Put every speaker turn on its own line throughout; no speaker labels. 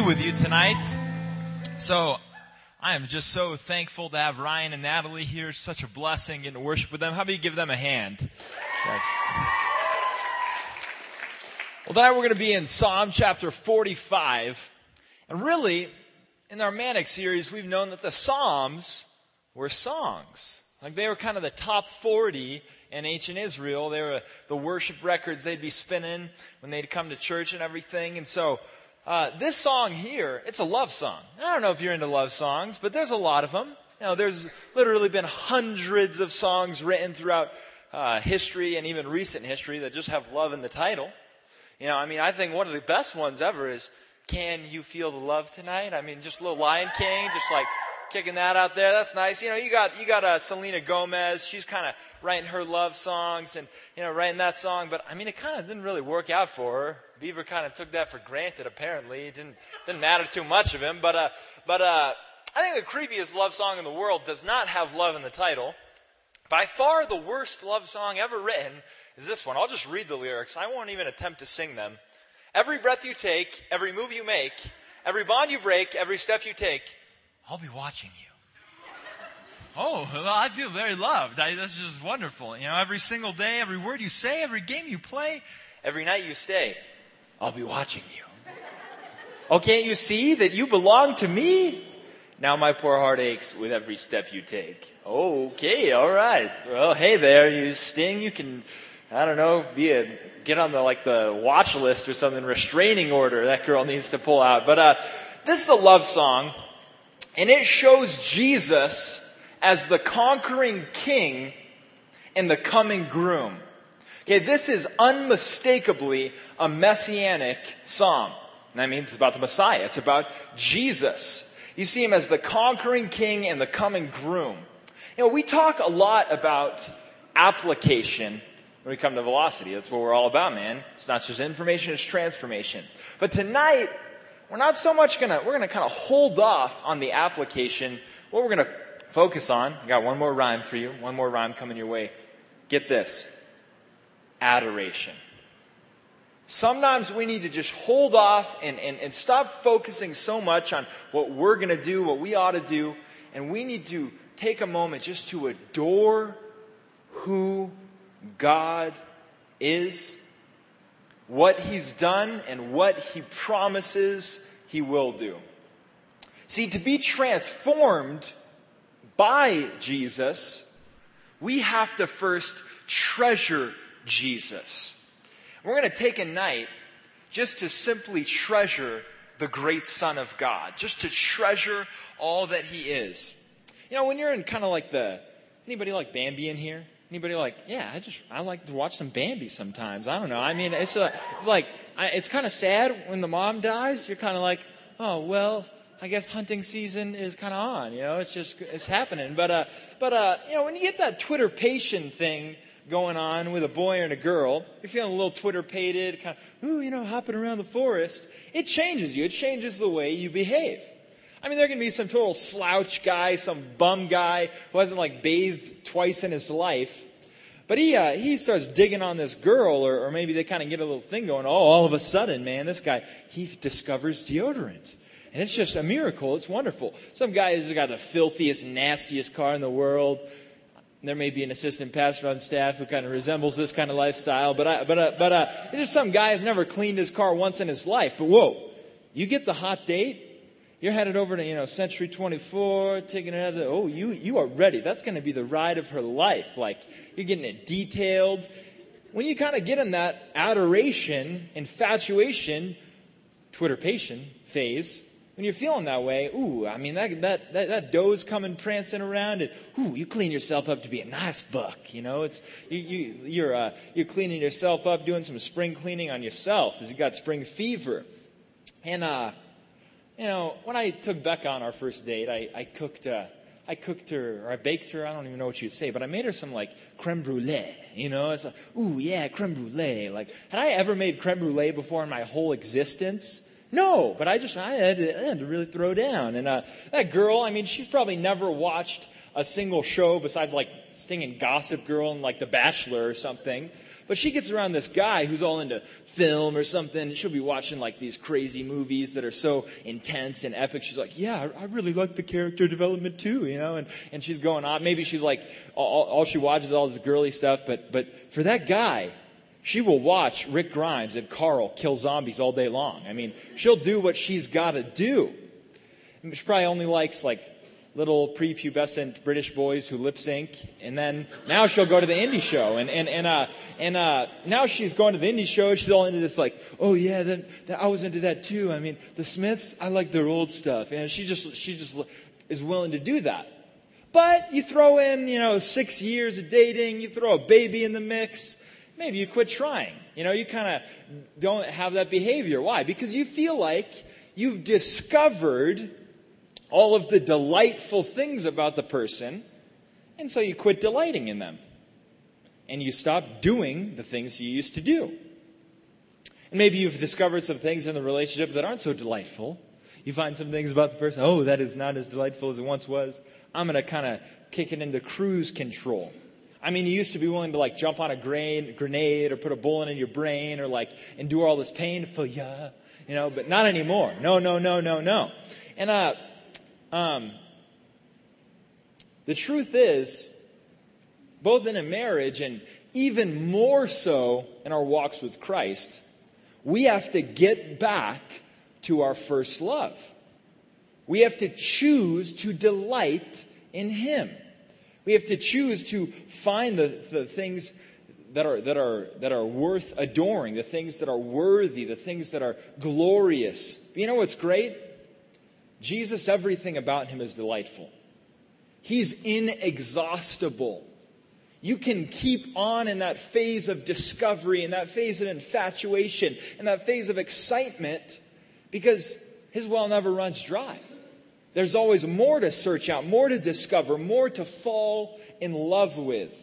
With you tonight. So I am just so thankful to have Ryan and Natalie here. It's such a blessing getting to worship with them. How about you give them a hand? Well, tonight we're going to be in Psalm chapter 45. And really, in our Manic series, we've known that the Psalms were songs. Like they were kind of the top 40 in ancient Israel. They were the worship records they'd be spinning when they'd come to church and everything. And so this song here, it's a love song. I don't know if you're into love songs, but there's a lot of them. You know, there's literally been hundreds of songs written throughout history and even recent history that just have love in the title. You know, I mean, I think one of the best ones ever is Can You Feel the Love Tonight? I mean, just a little Lion King, just like kicking that out there. That's nice. You know, you got Selena Gomez. She's kind of writing her love songs and, you know, writing that song. But, I mean, it kind of didn't really work out for her. Beaver kind of took that for granted, apparently. It didn't matter too much of him. But I think the creepiest love song in the world does not have love in the title. By far the worst love song ever written is this one. I'll just read the lyrics. I won't even attempt to sing them. Every breath you take, every move you make, every bond you break, every step you take, I'll be watching you. Oh, well, I feel very loved. That's just wonderful. You know, every single day, every word you say, every game you play, every night you stay, I'll be watching you. Oh, can't you see that you belong to me? Now my poor heart aches with every step you take. Okay, all right. Well, hey there, you Sting. You can, I don't know, get on the watch list or something, restraining order that girl needs to pull out. But this is a love song, and it shows Jesus as the conquering king and the coming groom. Okay, this is unmistakably a messianic psalm. And that means it's about the Messiah. It's about Jesus. You see him as the conquering king and the coming groom. You know, we talk a lot about application when we come to Velocity. That's what we're all about, man. It's not just information, it's transformation. But tonight, we're not so much we're gonna kind of hold off on the application. What we're gonna focus on, I got one more rhyme for you, one more rhyme coming your way. Get this. Adoration. Sometimes we need to just hold off and stop focusing so much on what we're going to do, what we ought to do, and we need to take a moment just to adore who God is, what He's done, and what He promises He will do. See, to be transformed by Jesus, we have to first treasure Jesus. We're going to take a night just to simply treasure the great Son of God, just to treasure all that He is. You know, when you're in kind of like anybody like Bambi in here? Anybody like, yeah, I like to watch some Bambi sometimes. I don't know. I mean, it's kind of sad when the mom dies. You're kind of like, oh, well, I guess hunting season is kind of on, you know, it's happening. But you know, when you get that Twitter-pation thing going on with a boy and a girl, you're feeling a little Twitter-pated, kind of, ooh, you know, hopping around the forest. It changes you. It changes the way you behave. I mean, there can be some total slouch guy, some bum guy who hasn't bathed twice in his life. But he starts digging on this girl, or maybe they kind of get a little thing going. Oh, all of a sudden, man, this guy, he discovers deodorant. And it's just a miracle. It's wonderful. Some guy has got the filthiest, nastiest car in the world. There may be an assistant pastor on staff who kind of resembles this kind of lifestyle. But there's some guy who's never cleaned his car once in his life. But whoa, you get the hot date. You're headed over to, Century 24, taking it out of you are ready. That's going to be the ride of her life. Like, you're getting it detailed. When you kind of get in that adoration, infatuation, Twitter-pation phase, when you're feeling that way, ooh, I mean, that dough's coming prancing around, and ooh, you clean yourself up to be a nice buck, you know. It's you're cleaning yourself up, doing some spring cleaning on yourself, as you got spring fever. And when I took Becca on our first date, I cooked her, or I baked her, I don't even know what you'd say, but I made her some creme brulee, It's like, ooh, yeah, creme brulee. Had I ever made creme brulee before in my whole existence? No, but I had to really throw down. And that girl, I mean, she's probably never watched a single show besides singing Gossip Girl and The Bachelor or something. But she gets around this guy who's all into film or something. She'll be watching like these crazy movies that are so intense and epic. She's like, yeah, I really like the character development too, and she's going on. Maybe she's like, all she watches is all this girly stuff. But for that guy, she will watch Rick Grimes and Carl kill zombies all day long. I mean, she'll do what she's got to do. She probably only likes like little prepubescent British boys who lip sync, and then now she'll go to the indie show, and now she's going to the indie show. She's all into this, like, oh yeah, I was into that too. I mean, the Smiths, I like their old stuff, and she just is willing to do that. But you throw in 6 years of dating, you throw a baby in the mix, maybe you quit trying. You kind of don't have that behavior. Why? Because you feel like you've discovered all of the delightful things about the person, and so you quit delighting in them. And you stop doing the things you used to do. And maybe you've discovered some things in the relationship that aren't so delightful. You find some things about the person, oh, that is not as delightful as it once was. I'm going to kind of kick it into cruise control. I mean, you used to be willing to like jump on a grenade or put a bullet in your brain or like endure all this pain for ya, but not anymore. No. And the truth is, both in a marriage and even more so in our walks with Christ, we have to get back to our first love. We have to choose to delight in Him. We have to choose to find the things that are worth adoring, the things that are worthy, the things that are glorious. But you know what's great? Jesus, everything about Him is delightful. He's inexhaustible. You can keep on in that phase of discovery, in that phase of infatuation, in that phase of excitement, because His well never runs dry. There's always more to search out, more to discover, more to fall in love with.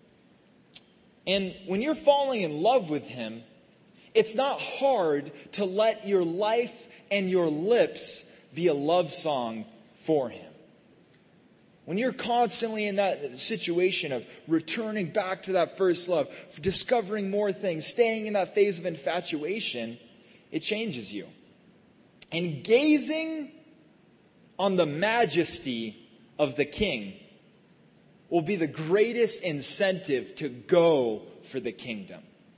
And when you're falling in love with Him, it's not hard to let your life and your lips be a love song for Him. When you're constantly in that situation of returning back to that first love, discovering more things, staying in that phase of infatuation, it changes you. And gazing on the majesty of the King will be the greatest incentive to go for the kingdom.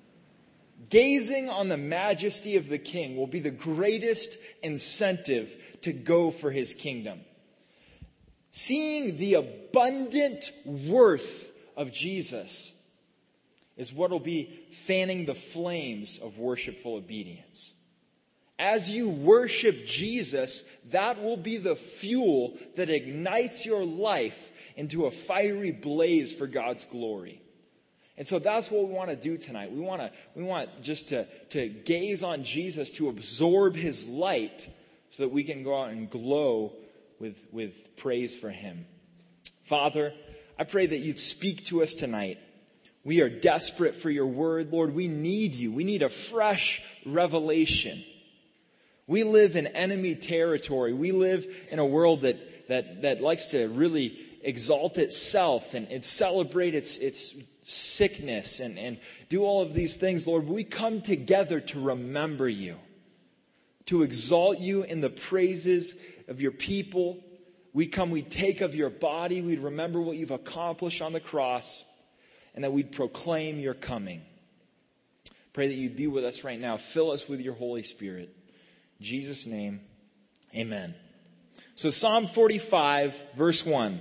Gazing on the majesty of the King will be the greatest incentive to go for His kingdom. Seeing the abundant worth of Jesus is what will be fanning the flames of worshipful obedience. As you worship Jesus, that will be the fuel that ignites your life into a fiery blaze for God's glory. And so that's what we want to do tonight. We want just to gaze on Jesus, to absorb His light so that we can go out and glow with praise for Him. Father, I pray that You'd speak to us tonight. We are desperate for Your word, Lord. We need You. We need a fresh revelation. We live in enemy territory. We live in a world that likes to really exalt itself and celebrate its sickness and do all of these things, Lord. We come together to remember You, to exalt You in the praises of Your people. We take of Your body. We'd remember what You've accomplished on the cross, and that we'd proclaim Your coming. Pray that You'd be with us right now. Fill us with Your Holy Spirit. In Jesus' name, amen. So Psalm 45, verse 1.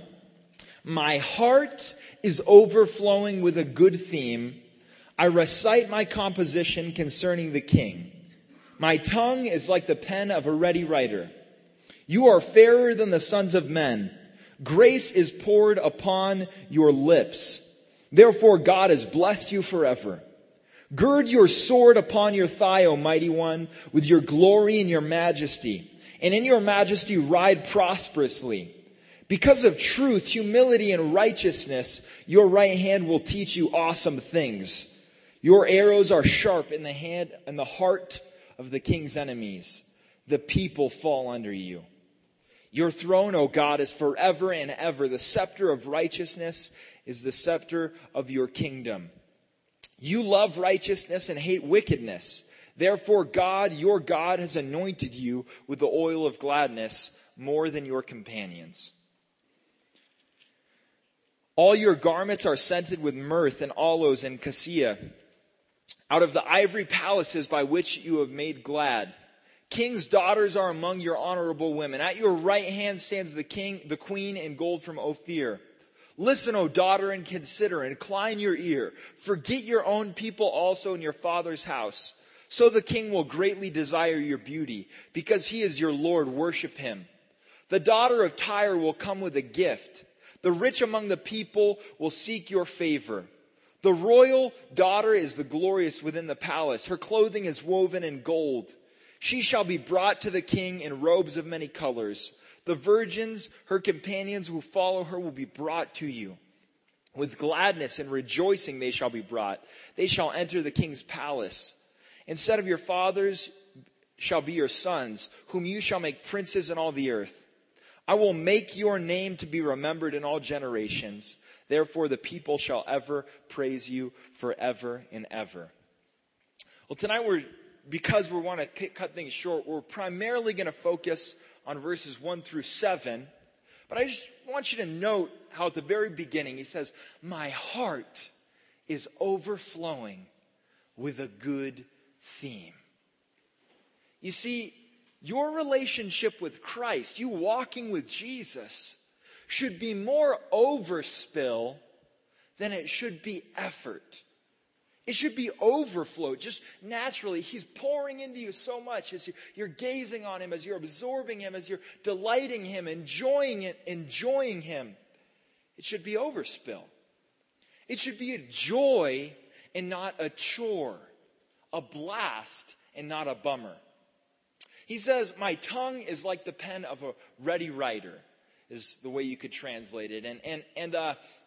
My heart is overflowing with a good theme. I recite my composition concerning the King. My tongue is like the pen of a ready writer. You are fairer than the sons of men. Grace is poured upon your lips. Therefore God has blessed you forever. Gird your sword upon your thigh, O mighty one, with your glory and your majesty. And in your majesty ride prosperously. Because of truth, humility, and righteousness, your right hand will teach you awesome things. Your arrows are sharp in the hand and the heart of the king's enemies. The people fall under you. Your throne, O God, is forever and ever. The scepter of righteousness is the scepter of your kingdom. You love righteousness and hate wickedness. Therefore, God, your God, has anointed you with the oil of gladness more than your companions. All your garments are scented with myrrh and aloes and cassia, out of the ivory palaces by which you have made glad. King's daughters are among your honorable women. At your right hand stands the queen in gold from Ophir. Listen, O daughter, and consider, incline your ear. Forget your own people also in your father's house. So the king will greatly desire your beauty, because he is your Lord. Worship him. The daughter of Tyre will come with a gift. The rich among the people will seek your favor. The royal daughter is the glorious within the palace. Her clothing is woven in gold. She shall be brought to the king in robes of many colors. The virgins, her companions who follow her, will be brought to you. With gladness and rejoicing they shall be brought. They shall enter the king's palace. Instead of your fathers shall be your sons, whom you shall make princes in all the earth. I will make your name to be remembered in all generations. Therefore the people shall ever praise you forever and ever. Well, tonight because we want to cut things short, we're primarily going to focus on verses 1 through 7. But I just want you to note how at the very beginning he says, my heart is overflowing with a good theme. You see, your relationship with Christ, you walking with Jesus, should be more overspill than it should be effort. It should be overflow, just naturally. He's pouring into you so much as you're gazing on him, as you're absorbing him, as you're delighting him, enjoying him. It should be overspill. It should be a joy and not a chore, a blast and not a bummer. He says, my tongue is like the pen of a ready writer, is the way you could translate it. And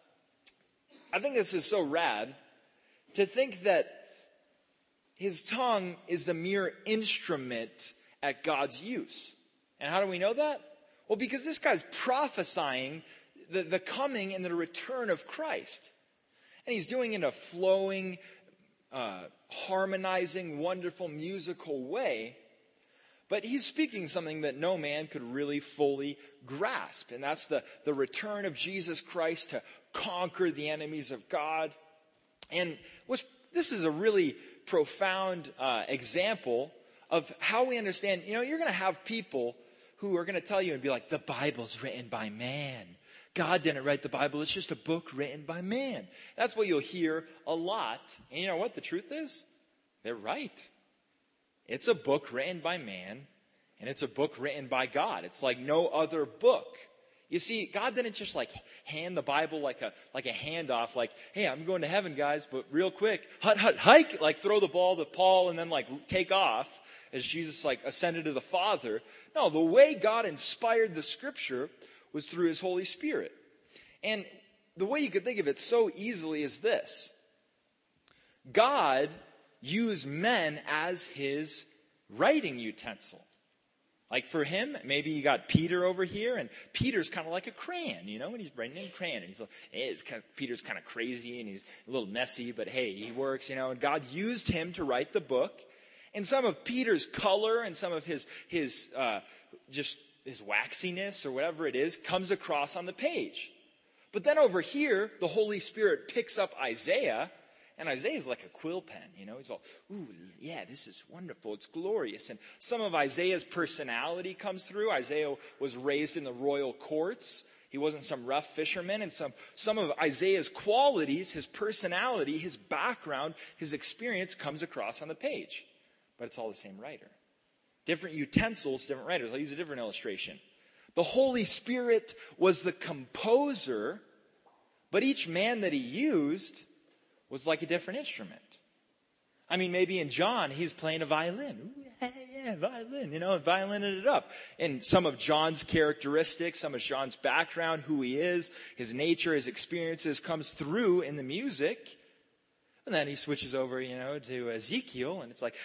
I think this is so rad to think that his tongue is the mere instrument at God's use. And how do we know that? Well, because this guy's prophesying the coming and the return of Christ. And he's doing it in a flowing, harmonizing, wonderful, musical way. But he's speaking something that no man could really fully grasp. And that's the return of Jesus Christ to conquer the enemies of God. And this is a really profound example of how we understand, you're going to have people who are going to tell you and be like, the Bible's written by man. God didn't write the Bible. It's just a book written by man. That's what you'll hear a lot. And you know what the truth is? They're right. It's a book written by man, and it's a book written by God. It's like no other book. You see, God didn't just hand the Bible like a handoff, like, hey, I'm going to heaven, guys, but real quick, hike, throw the ball to Paul and then take off as Jesus ascended to the Father. No, the way God inspired the scripture was through his Holy Spirit. And the way you could think of it so easily is this. God used men as his writing utensil. Like for him, maybe you got Peter over here, and Peter's kind of like a crayon, when he's writing in crayon. And Peter's kind of crazy, and he's a little messy, but hey, he works, and God used him to write the book. And some of Peter's color and some of his waxiness or whatever it is comes across on the page. But then over here, the Holy Spirit picks up Isaiah. And Isaiah's like a quill pen, He's all, ooh, yeah, this is wonderful. It's glorious. And some of Isaiah's personality comes through. Isaiah was raised in the royal courts. He wasn't some rough fisherman. And some of Isaiah's qualities, his personality, his background, his experience comes across on the page. But it's all the same writer. Different utensils, different writers. I'll use a different illustration. The Holy Spirit was the composer, but each man that he used was like a different instrument. I mean, maybe in John, he's playing a violin. Ooh, yeah, violin, violining it up. And some of John's characteristics, some of John's background, who he is, his nature, his experiences comes through in the music. And then he switches over, to Ezekiel, and it's like,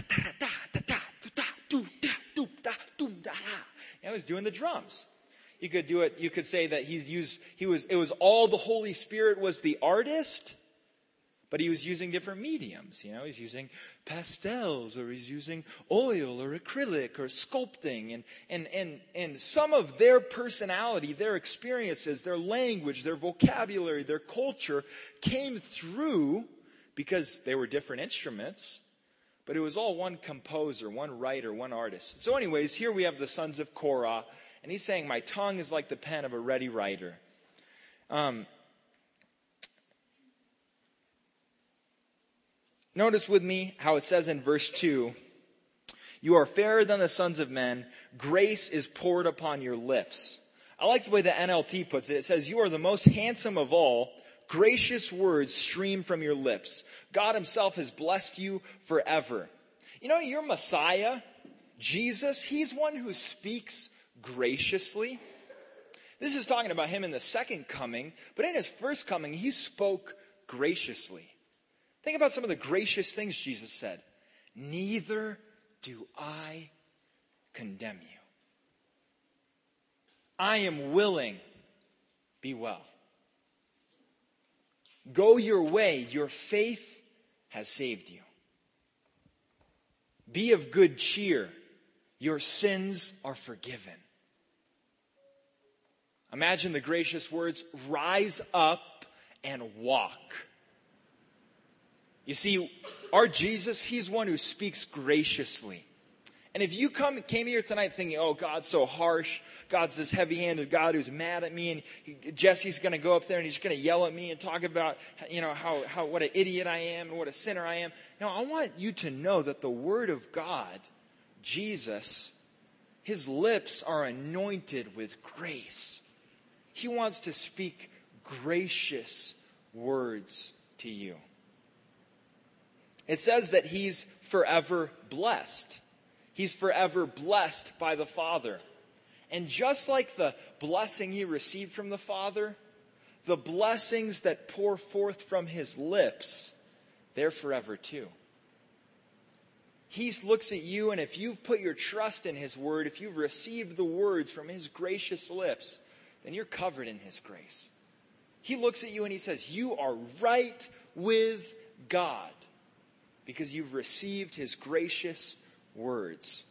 he's doing the drums. You could do it, you could say that it was all the Holy Spirit was the artist, But he was using different mediums. He's using pastels, or he's using oil or acrylic or sculpting. And some of their personality, their experiences, their language, their vocabulary, their culture came through because they were different instruments. But it was all one composer, one writer, one artist. So anyways, here we have the sons of Korah. And he's saying, my tongue is like the pen of a ready writer. Notice with me how it says in verse 2, you are fairer than the sons of men. Grace is poured upon your lips. I like the way the NLT puts it. It says, you are the most handsome of all. Gracious words stream from your lips. God himself has blessed you forever. Your Messiah, Jesus, he's one who speaks graciously. This is talking about him in the second coming, but in his first coming, he spoke graciously. Think about some of the gracious things Jesus said. Neither do I condemn you. I am willing. Be well. Go your way. Your faith has saved you. Be of good cheer. Your sins are forgiven. Imagine the gracious words, rise up and walk. You see, our Jesus, he's one who speaks graciously. And if you came here tonight thinking, oh, God's so harsh, God's this heavy-handed God who's mad at me, and Jesse's going to go up there and he's going to yell at me and talk about, how what an idiot I am and what a sinner I am. No, I want you to know that the Word of God, Jesus, his lips are anointed with grace. He wants to speak gracious words to you. It says that he's forever blessed. He's forever blessed by the Father. And just like the blessing he received from the Father, the blessings that pour forth from his lips, they're forever too. He looks at you, and if you've put your trust in his word, if you've received the words from his gracious lips, then you're covered in his grace. He looks at you and he says, you are right with God, because you've received his gracious words.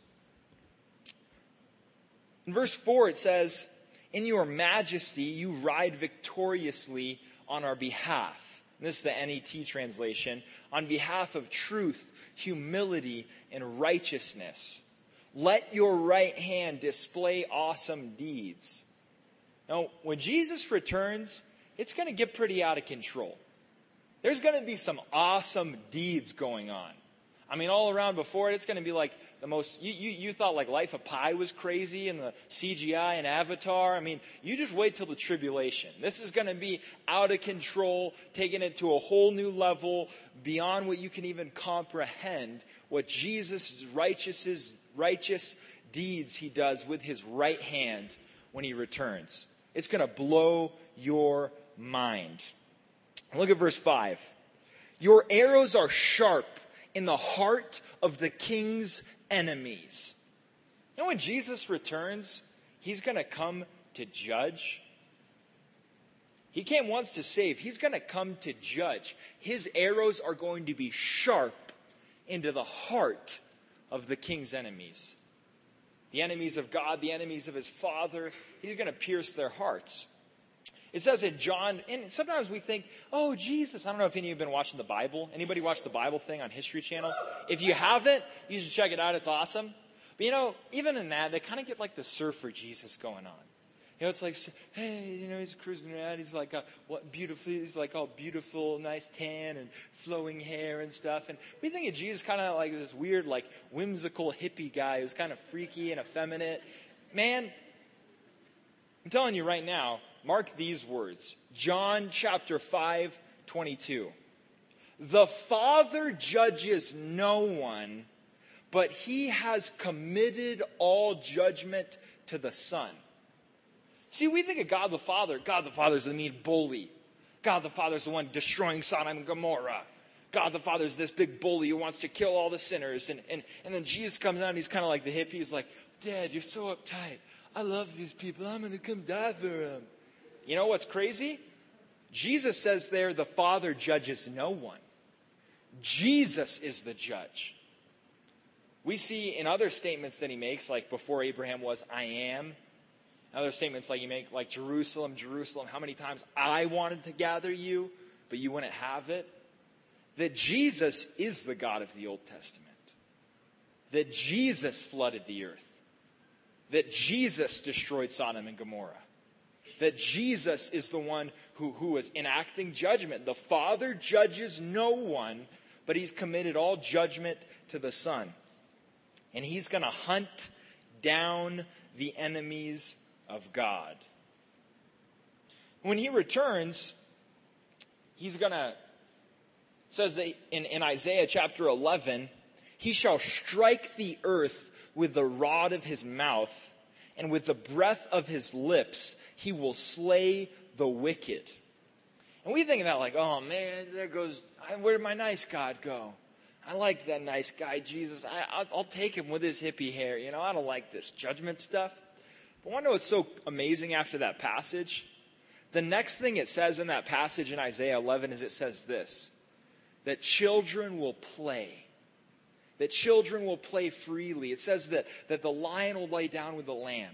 In verse 4 it says, in your majesty you ride victoriously on our behalf. And this is the NET translation. On behalf of truth, humility, and righteousness. Let your right hand display awesome deeds. Now, when Jesus returns, it's going to get pretty out of control. There's going to be some awesome deeds going on. I mean, all around before it, it's going to be like the most, you thought like Life of Pi was crazy and the CGI and Avatar. I mean, you just wait till the tribulation. This is going to be out of control, taking it to a whole new level, beyond what you can even comprehend, what Jesus' righteous deeds he does with his right hand when he returns. It's going to blow your mind. Look at verse 5. Your arrows are sharp in the heart of the king's enemies. When Jesus returns, he's going to come to judge. He came once to save. He's going to come to judge. His arrows are going to be sharp into the heart of the king's enemies. The enemies of God, the enemies of his Father. He's going to pierce their hearts. It says in John, and sometimes we think, oh, Jesus. I don't know if any of you have been watching the Bible. Anybody watch the Bible thing on History Channel? If you haven't, you should check it out. It's awesome. But even in that, they kind of get like the surfer Jesus going on. It's like, hey, he's cruising around. He's like, he's like all beautiful, nice tan and flowing hair and stuff. And we think of Jesus kind of like this weird, like whimsical hippie guy who's kind of freaky and effeminate. Man, I'm telling you right now, mark these words. John chapter 5:22. The Father judges no one, but he has committed all judgment to the Son. See, we think of God the Father. God the Father is the mean bully. God the Father is the one destroying Sodom and Gomorrah. God the Father is this big bully who wants to kill all the sinners. And then Jesus comes out and he's kind of like the hippie. He's like, Dad, you're so uptight. I love these people. I'm going to come die for them. You know what's crazy? Jesus says there the Father judges no one. Jesus is the judge. We see in other statements that he makes, like before Abraham was, I am. Other statements like he makes, like Jerusalem, Jerusalem, how many times I wanted to gather you, but you wouldn't have it. That Jesus is the God of the Old Testament. That Jesus flooded the earth. That Jesus destroyed Sodom and Gomorrah. That Jesus is the one who was enacting judgment. The Father judges no one, but he's committed all judgment to the Son. And he's going to hunt down the enemies of God. When he returns, he's going to, it says that in Isaiah chapter 11, he shall strike the earth with the rod of his mouth, and with the breath of his lips, he will slay the wicked. And we think of that like, oh man, there goes, where did my nice God go? I like that nice guy, Jesus. I'll take him with his hippie hair. You know, I don't like this judgment stuff. But want to know what's so amazing after that passage? The next thing it says in that passage in Isaiah 11 is it says this, that children will play. That children will play freely. It says that the lion will lay down with the lamb.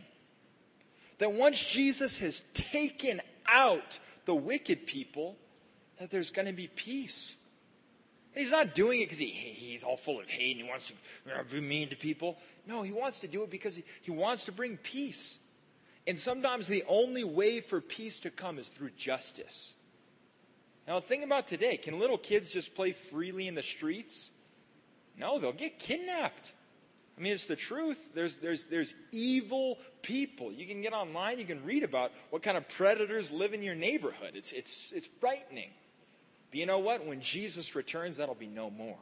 That once Jesus has taken out the wicked people, that there's going to be peace. And he's not doing it because he's all full of hate and he wants to be mean to people. No, he wants to do it because he wants to bring peace. And sometimes the only way for peace to come is through justice. Now, think about today. Can little kids just play freely in the streets? No, they'll get kidnapped. I mean, it's the truth. There's evil people. You can get online, you can read about what kind of predators live in your neighborhood. It's frightening. But you know what? When Jesus returns, that'll be no more.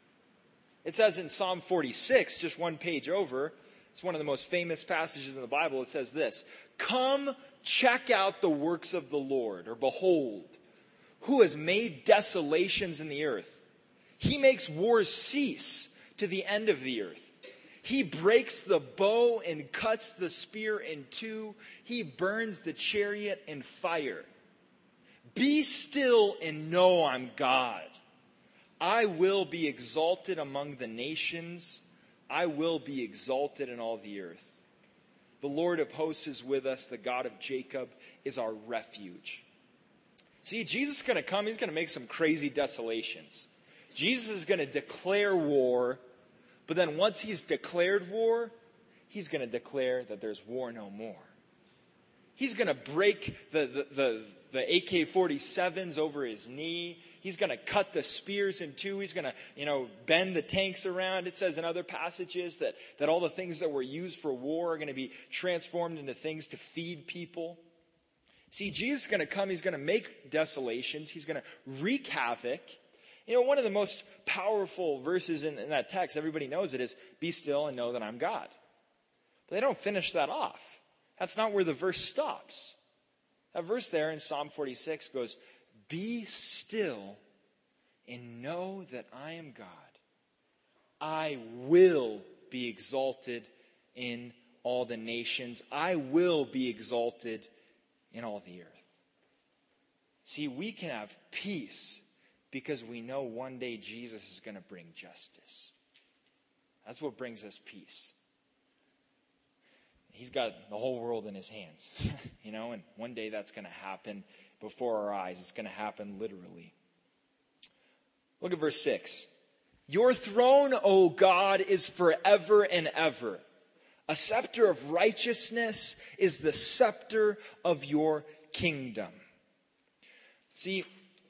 It says in Psalm 46, just one page over, it's one of the most famous passages in the Bible. It says this, come check out the works of the Lord, or behold, who has made desolations in the earth. He makes wars cease to the end of the earth. He breaks the bow and cuts the spear in two. He burns the chariot in fire. Be still and know I'm God. I will be exalted among the nations. I will be exalted in all the earth. The Lord of hosts is with us. The God of Jacob is our refuge. See, Jesus is going to come. He's going to make some crazy desolations. Jesus is going to declare war. But then once he's declared war, he's going to declare that there's war no more. He's going to break the AK-47s over his knee. He's going to cut the spears in two. He's going to, bend the tanks around. It says in other passages that all the things that were used for war are going to be transformed into things to feed people. See, Jesus is going to come. He's going to make desolations. He's going to wreak havoc. One of the most powerful verses in that text, everybody knows it, is, be still and know that I'm God. But they don't finish that off. That's not where the verse stops. That verse there in Psalm 46 goes, be still and know that I am God. I will be exalted in all the nations. I will be exalted in all the earth. See, we can have peace because we know one day Jesus is going to bring justice. That's what brings us peace. He's got the whole world in his hands, and one day that's going to happen before our eyes. It's going to happen literally. Look at verse 6. Your throne, O God, is forever and ever. A scepter of righteousness is the scepter of your kingdom. See,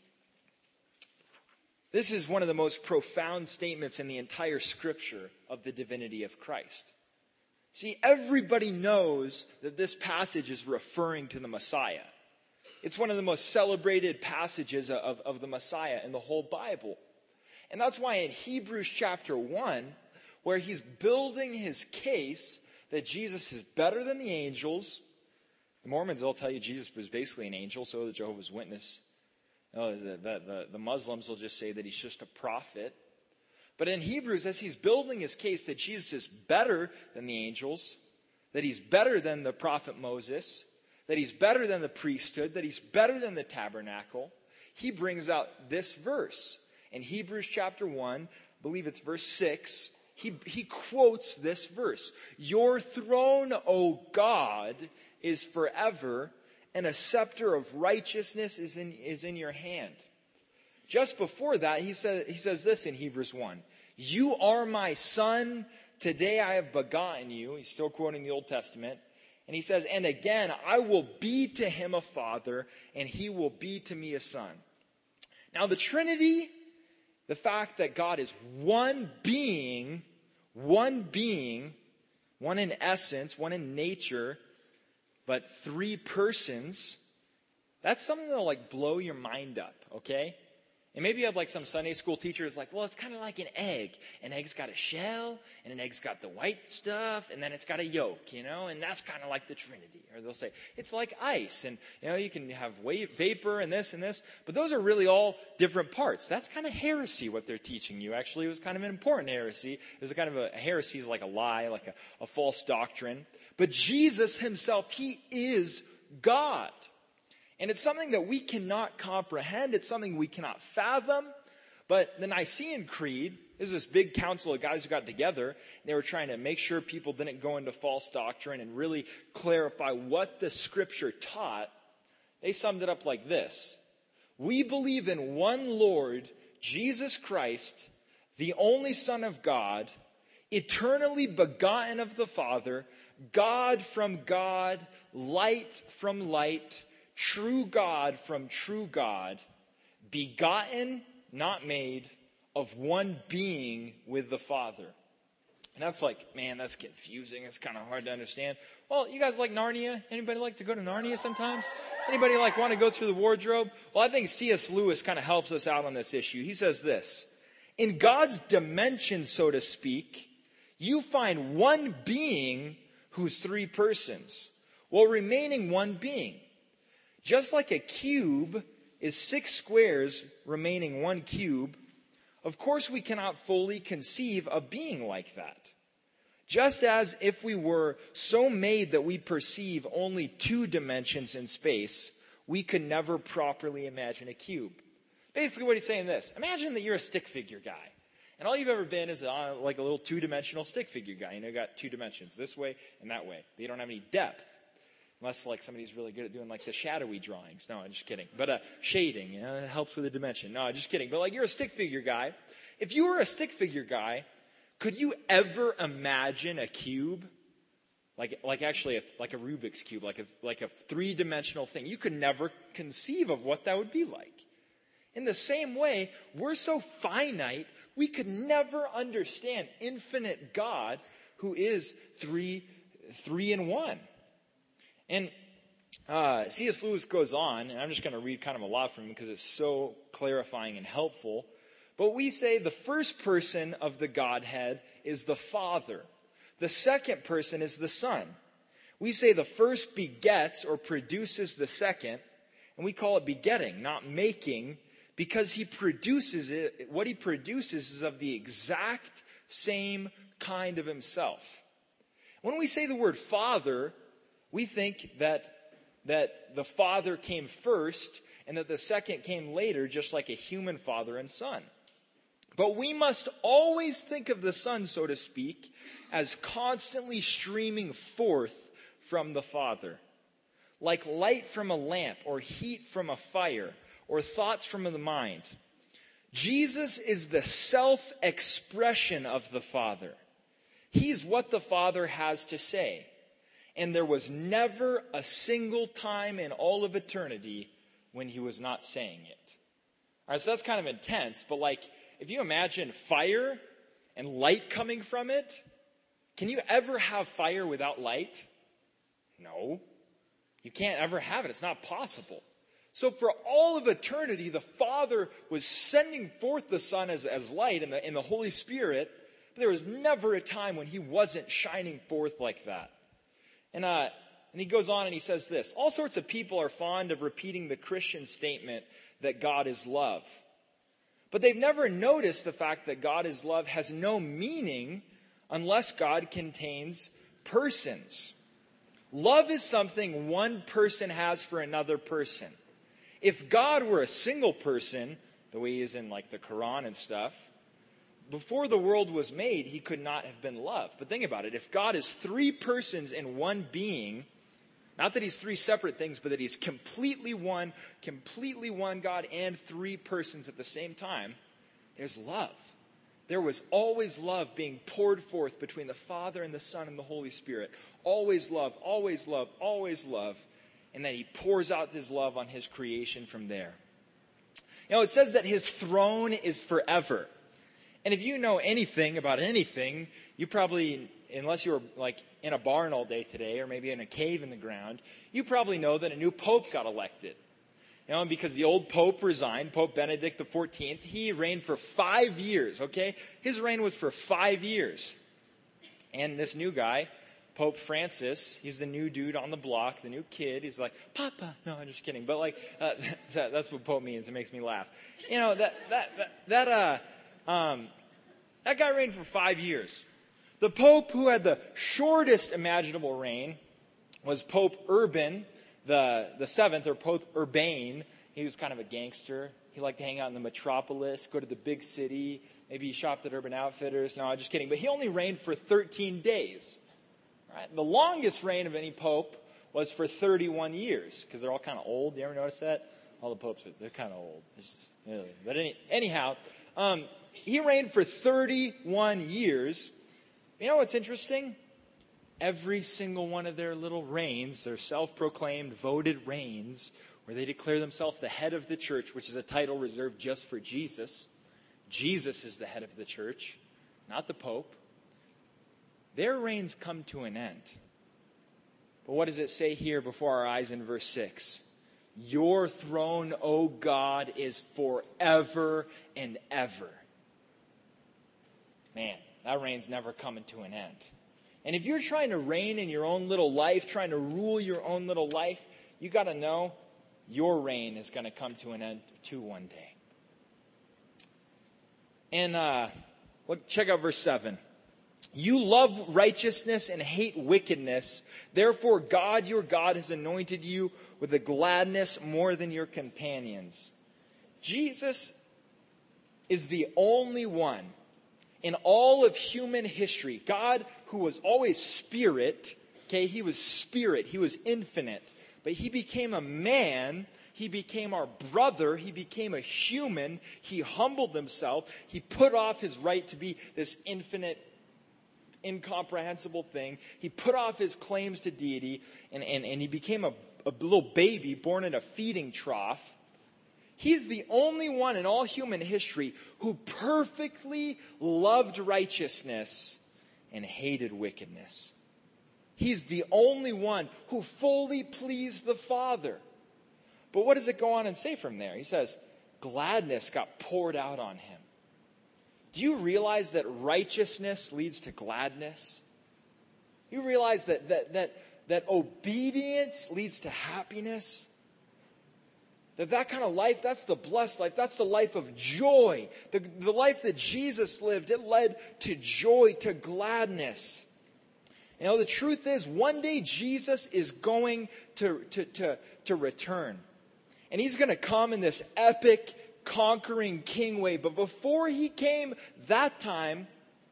this is one of the most profound statements in the entire scripture of the divinity of Christ. See, everybody knows that this passage is referring to the Messiah. It's one of the most celebrated passages of the Messiah in the whole Bible. And that's why in Hebrews chapter 1, where he's building his case that Jesus is better than the angels, the Mormons will tell you Jesus was basically an angel, so the Jehovah's Witness. The Muslims will just say that he's just a prophet. But in Hebrews, as he's building his case that Jesus is better than the angels, that he's better than the prophet Moses, that he's better than the priesthood, that he's better than the tabernacle, he brings out this verse. in Hebrews chapter 1, I believe it's verse 6, he quotes this verse. Your throne, O God, is forever, and a scepter of righteousness is in your hand. Just before that, he says this in Hebrews 1. You are my son. Today I have begotten you. He's still quoting the Old Testament. And he says, and again, I will be to him a father, and he will be to me a son. Now the Trinity, the fact that God is one being, one in essence, one in nature, but three persons, that's something that'll blow your mind up, okay? And maybe you have some Sunday school teachers well, it's kind of like an egg. An egg's got a shell, and an egg's got the white stuff, and then it's got a yolk, and that's kind of like the Trinity. Or they'll say, it's like ice, and, you can have vapor and this, but those are really all different parts. That's kind of heresy, what they're teaching you. Actually, it was kind of an important heresy. It was a kind of a heresy is like a lie, like a false doctrine. But Jesus himself, he is God. And it's something that we cannot comprehend. It's something we cannot fathom. But the Nicene Creed is this big council of guys who got together. And they were trying to make sure people didn't go into false doctrine and really clarify what the Scripture taught. They summed it up like this. We believe in one Lord, Jesus Christ, the only Son of God, eternally begotten of the Father, God from God, light from light, true God from true God, begotten, not made, of one being with the Father. And that's man, that's confusing. It's kind of hard to understand. Well, you guys like Narnia? Anybody like to go to Narnia sometimes? Anybody want to go through the wardrobe? Well, I think C.S. Lewis kind of helps us out on this issue. He says this, in God's dimension, so to speak, you find one being who's three persons, while remaining one being. Just like a cube is 6 squares remaining 1 cube, of course we cannot fully conceive a being like that. Just as if we were so made that we perceive only 2 dimensions in space, we could never properly imagine a cube. Basically what he's saying is this. Imagine that you're a stick figure guy. And all you've ever been is a little 2-dimensional stick figure guy. You got 2 dimensions, this way and that way. But you don't have any depth. Unless somebody's really good at doing the shadowy drawings. No, I'm just kidding. But shading, it helps with the dimension. No, I'm just kidding. But you're a stick figure guy. If you were a stick figure guy, could you ever imagine a cube? Actually a Rubik's Cube, like a 3-dimensional thing. You could never conceive of what that would be like. In the same way, we're so finite, we could never understand infinite God who is three in one. And C.S. Lewis goes on, and I'm just going to read kind of a lot from him because it's so clarifying and helpful. But we say the first person of the Godhead is the Father. The second person is the Son. We say the first begets or produces the second, and we call it begetting, not making, because he produces it. What he produces is of the exact same kind of himself. When we say the word Father, we think that the Father came first and that the second came later, just like a human father and son. But we must always think of the Son, so to speak, as constantly streaming forth from the Father. Like light from a lamp, or heat from a fire, or thoughts from the mind. Jesus is the self-expression of the Father. He's what the Father has to say. And there was never a single time in all of eternity when he was not saying it. All right, so that's kind of intense, but if you imagine fire and light coming from it, can you ever have fire without light? No. You can't ever have it. It's not possible. So for all of eternity, the Father was sending forth the Son as light in the Holy Spirit, but there was never a time when he wasn't shining forth like that. And he goes on and he says this. All sorts of people are fond of repeating the Christian statement that God is love. But they've never noticed the fact that God is love has no meaning unless God contains persons. Love is something one person has for another person. If God were a single person, the way he is in like the Quran and stuff. Before the world was made, he could not have been love. But think about it. If God is three persons in one being, not that he's three separate things, but that he's completely one God and three persons at the same time, there's love. There was always love being poured forth between the Father and the Son and the Holy Spirit. Always love, always love, always love. And then he pours out his love on his creation from there. You know, it says that his throne is forever. And if you know anything about anything, you probably, unless you were like in a barn all day today or maybe in a cave in the ground, you probably know that a new pope got elected. You know, because the old pope resigned, Pope Benedict XIV, he reigned for 5 years, okay? His reign was for 5 years. And this new guy, Pope Francis, he's the new dude on the block, the new kid. He's like, Papa. No, I'm just kidding. But like, that's what Pope means. It makes me laugh. You know, that guy reigned for 5 years. The Pope who had the shortest imaginable reign was Pope Urban the seventh, or Pope Urbane. He was kind of a gangster. He liked to hang out in the metropolis, go to the big city. Maybe he shopped at Urban Outfitters. No, I'm just kidding. But he only reigned for 13 days. Right? The longest reign of any pope was for 31 years, because they're all kind of old. You ever notice that? All the popes, they're kind of old. It's just, but anyhow, he reigned for 31 years. You know what's interesting? Every single one of their little reigns, their self-proclaimed voted reigns, where they declare themselves the head of the church, which is a title reserved just for Jesus. Jesus is the head of the church, not the Pope. Their reigns come to an end. But what does it say here before our eyes in verse 6? Your throne, O God, is forever and ever. Man, that reign's never coming to an end. And if you're trying to reign in your own little life, trying to rule your own little life, you got to know your reign is going to come to an end too one day. And check out verse 7. You love righteousness and hate wickedness. Therefore, God, your God, has anointed you with a gladness more than your companions. Jesus is the only one in all of human history, God, who was always spirit, okay, he was spirit, he was infinite, but he became a man, he became our brother, he became a human, he humbled himself, he put off his right to be this infinite, incomprehensible thing, he put off his claims to deity, and he became a little baby born in a feeding trough. He's the only one in all human history who perfectly loved righteousness and hated wickedness. He's the only one who fully pleased the Father. But what does it go on and say from there? He says, gladness got poured out on him. Do you realize that righteousness leads to gladness? You realize that obedience leads to happiness? That kind of life, that's the blessed life. That's the life of joy. The life that Jesus lived, it led to joy, to gladness. You know, the truth is, one day Jesus is going to return. And he's going to come in this epic, conquering king way. But before he came that time,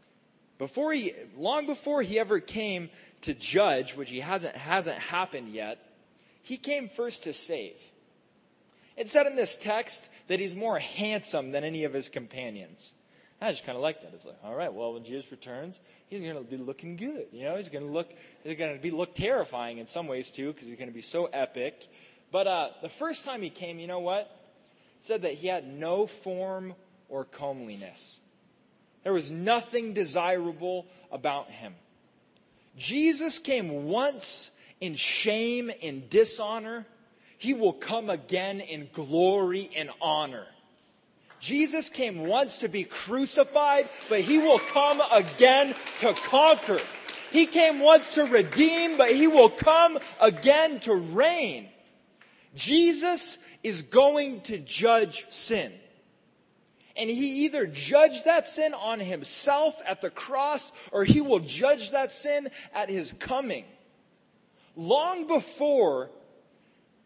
long before he ever came to judge, which hasn't happened yet, he came first to save. It said in this text that he's more handsome than any of his companions. I just kind of like that. It's like, all right, well, when Jesus returns, he's going to be looking good. You know, he's going to look terrifying in some ways too, because he's going to be so epic. But the first time he came, you know what? It said that he had no form or comeliness. There was nothing desirable about him. Jesus came once in shame and dishonor. He will come again in glory and honor. Jesus came once to be crucified, but he will come again to conquer. He came once to redeem, but he will come again to reign. Jesus is going to judge sin. And he either judged that sin on himself at the cross, or he will judge that sin at his coming. Long before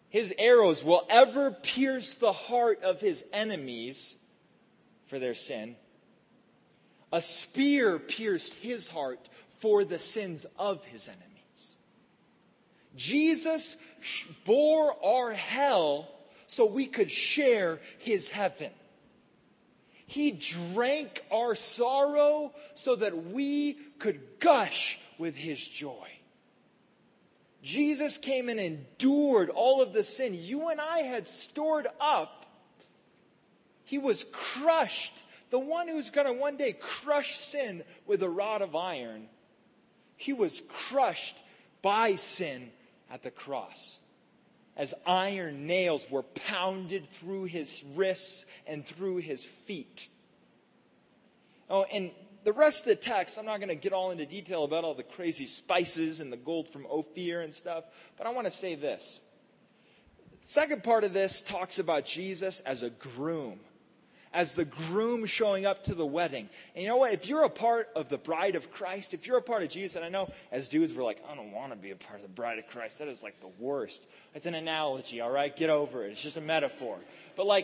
his arrows will ever pierce the heart of his enemies for their sin. A spear pierced his heart for the sins of his enemies. Jesus bore our hell so we could share his heaven. He drank our sorrow so that we could gush with his joy. Jesus came and endured all of the sin you and I had stored up. He was crushed. The one who's going to one day crush sin with a rod of iron. He was crushed by sin at the cross. As iron nails were pounded through his wrists and through his feet. Oh, and the rest of the text, I'm not going to get all into detail about all the crazy spices and the gold from Ophir and stuff, but I want to say this. The second part of this talks about Jesus as a groom, as the groom showing up to the wedding. And you know what? If you're a part of the bride of Christ, if you're a part of Jesus, and I know as dudes we're like, I don't want to be a part of the bride of Christ. That is like the worst. It's an analogy, all right? Get over it. It's just a metaphor. But like,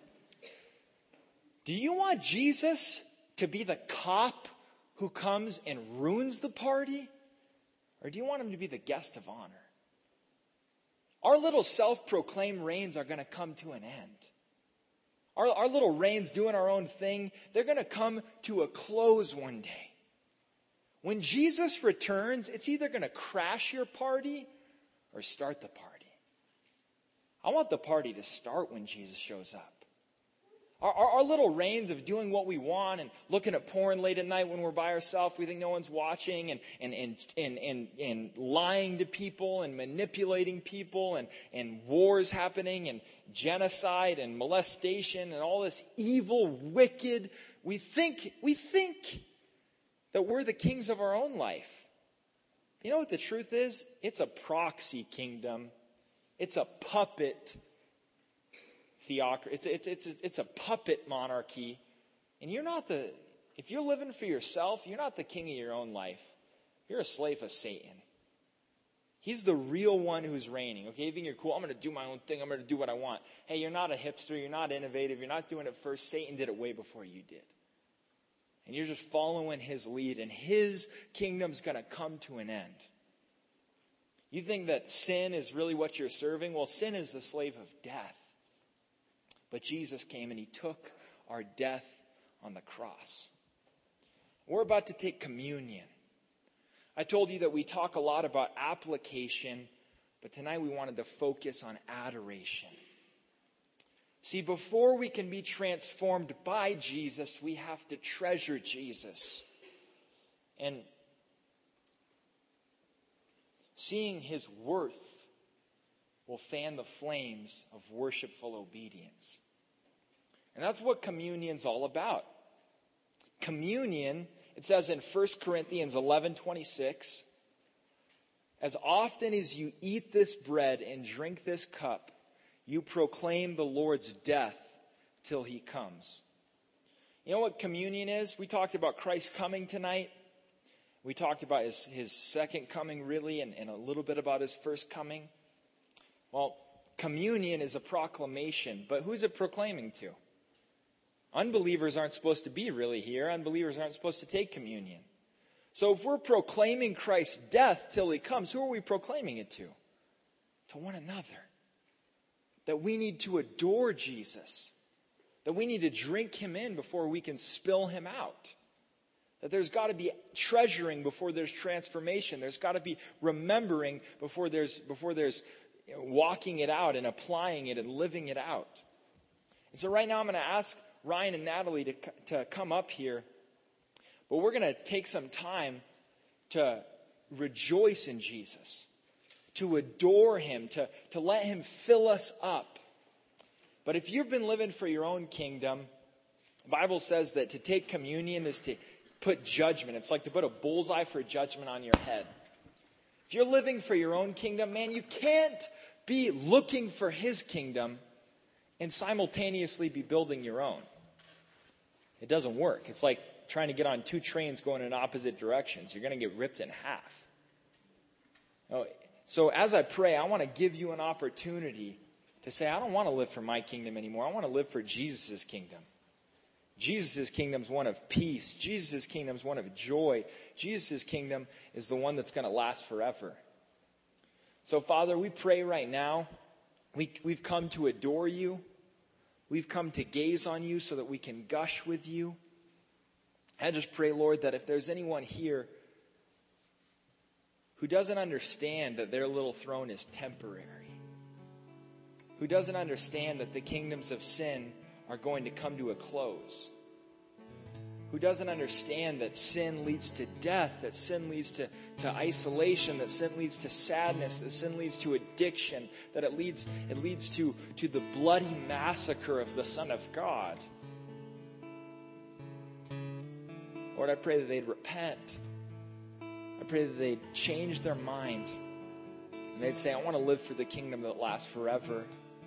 do you want Jesus to be the cop who comes and ruins the party? Or do you want him to be the guest of honor? Our little self-proclaimed reigns are going to come to an end. Our little reigns doing our own thing, they're going to come to a close one day. When Jesus returns, it's either going to crash your party or start the party. I want the party to start when Jesus shows up. Our little reigns of doing what we want and looking at porn late at night when we're by ourselves, we think no one's watching, and lying to people and manipulating people and wars happening and genocide and molestation and all this evil, wicked. We think that we're the kings of our own life. You know what the truth is? It's a proxy kingdom. It's a puppet theocracy. It's a puppet monarchy. And if you're living for yourself, you're not the king of your own life. You're a slave of Satan. He's the real one who's reigning. Okay, you think you're cool? I'm going to do my own thing. I'm going to do what I want. Hey, you're not a hipster. You're not innovative. You're not doing it first. Satan did it way before you did. And you're just following his lead. And his kingdom's going to come to an end. You think that sin is really what you're serving? Well, sin is the slave of death. But Jesus came and he took our death on the cross. We're about to take communion. I told you that we talk a lot about application, but tonight we wanted to focus on adoration. See, before we can be transformed by Jesus, we have to treasure Jesus. And seeing his worth will fan the flames of worshipful obedience. And that's what communion's all about. Communion, it says in 1 Corinthians 11:26, as often as you eat this bread and drink this cup, you proclaim the Lord's death till he comes. You know what communion is? We talked about Christ coming tonight. We talked about his second coming, really, and a little bit about his first coming. Well, communion is a proclamation, but who's it proclaiming to? Unbelievers aren't supposed to be really here. Unbelievers aren't supposed to take communion. So if we're proclaiming Christ's death till he comes, who are we proclaiming it to? To one another. That we need to adore Jesus. That we need to drink him in before we can spill him out. That there's got to be treasuring before there's transformation. There's got to be remembering before there's walking it out and applying it and living it out. And so right now I'm going to ask Ryan and Natalie to come up here. But we're going to take some time to rejoice in Jesus, to adore him, to let him fill us up. But if you've been living for your own kingdom, the Bible says that to take communion is to put judgment. It's like to put a bullseye for judgment on your head. If you're living for your own kingdom, man, you can't be looking for his kingdom and simultaneously be building your own. It doesn't work. It's like trying to get on two trains going in opposite directions. You're going to get ripped in half. So as I pray, I want to give you an opportunity to say, I don't want to live for my kingdom anymore. I want to live for Jesus' kingdom. Jesus' kingdom is one of peace. Jesus' kingdom is one of joy. Jesus' kingdom is the one that's going to last forever. So, Father, we pray right now. We've come to adore you. We've come to gaze on you so that we can gush with you. I just pray, Lord, that if there's anyone here who doesn't understand that their little throne is temporary, who doesn't understand that the kingdoms of sin are going to come to a close, who doesn't understand that sin leads to death, that sin leads to isolation, that sin leads to sadness, that sin leads to addiction, that it leads to the bloody massacre of the Son of God. Lord, I pray that they'd repent. I pray that they'd change their mind. And they'd say, I want to live for the kingdom that lasts forever.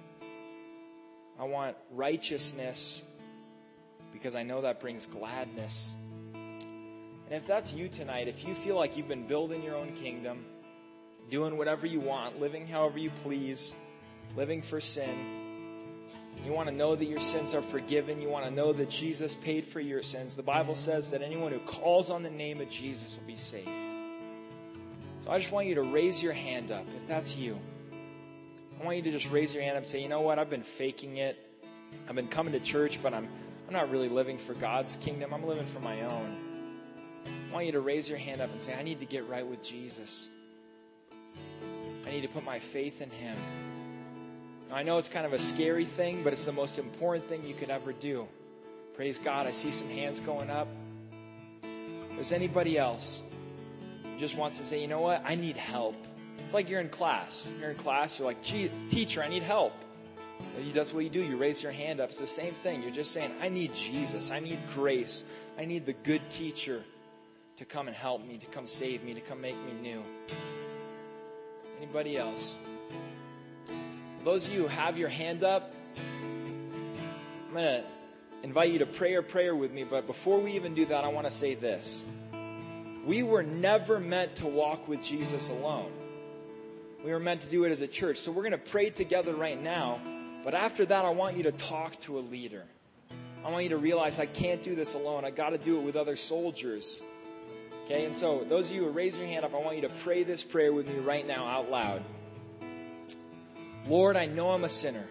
I want righteousness because I know that brings gladness. And if that's you tonight, if you feel like you've been building your own kingdom, doing whatever you want, living however you please, living for sin, you want to know that your sins are forgiven, you want to know that Jesus paid for your sins, the Bible says that anyone who calls on the name of Jesus will be saved. So I just want you to raise your hand up if that's you. I want you to just raise your hand up and say, you know what, I've been faking it. I've been coming to church, but I'm not really living for God's kingdom. I'm living for my own. I want you to raise your hand up and say, I need to get right with Jesus. I need to put my faith in him. Now, I know it's kind of a scary thing, but it's the most important thing you could ever do. Praise God. I see some hands going up. If there's anybody else who just wants to say, you know what, I need help. It's like you're in class. You're in class. You're like, gee, teacher, I need help. That's what you do. You raise your hand up. It's the same thing. You're just saying, I need Jesus. I need grace. I need the good teacher to come and help me, to come save me, to come make me new. Anybody else? Those of you who have your hand up, I'm going to invite you to pray a prayer with me. But before we even do that, I want to say this. We were never meant to walk with Jesus alone. We were meant to do it as a church. So we're going to pray together right now. But after that, I want you to talk to a leader. I want you to realize I can't do this alone. I got to do it with other soldiers. Okay? And so those of you who raise your hand up, I want you to pray this prayer with me right now out loud. Lord, I know I'm a sinner.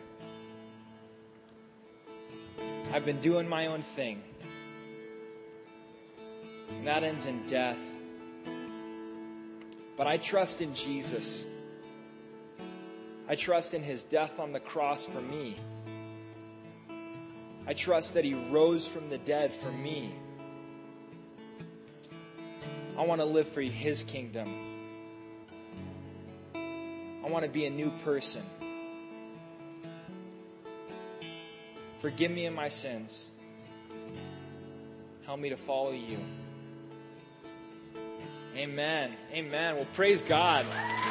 I've been doing my own thing. And that ends in death. But I trust in Jesus. I trust in his death on the cross for me. I trust that he rose from the dead for me. I want to live for his kingdom. I want to be a new person. Forgive me of my sins. Help me to follow you. Amen. Amen. Well, praise God.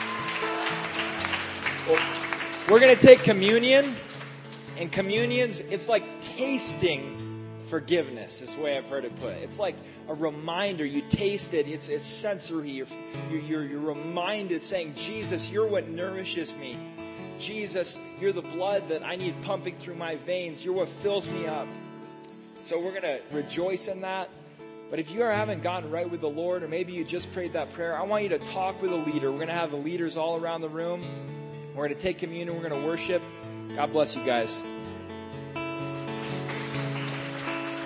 We're going to take communion. And communion's, it's like tasting forgiveness, is the way I've heard it put. It's like a reminder. You taste it. It's sensory. You're reminded, saying, Jesus, you're what nourishes me. Jesus, you're the blood that I need pumping through my veins. You're what fills me up. So we're going to rejoice in that. But if you haven't gotten right with the Lord, or maybe you just prayed that prayer, I want you to talk with a leader. We're going to have the leaders all around the room. We're going to take communion. We're going to worship. God bless you guys.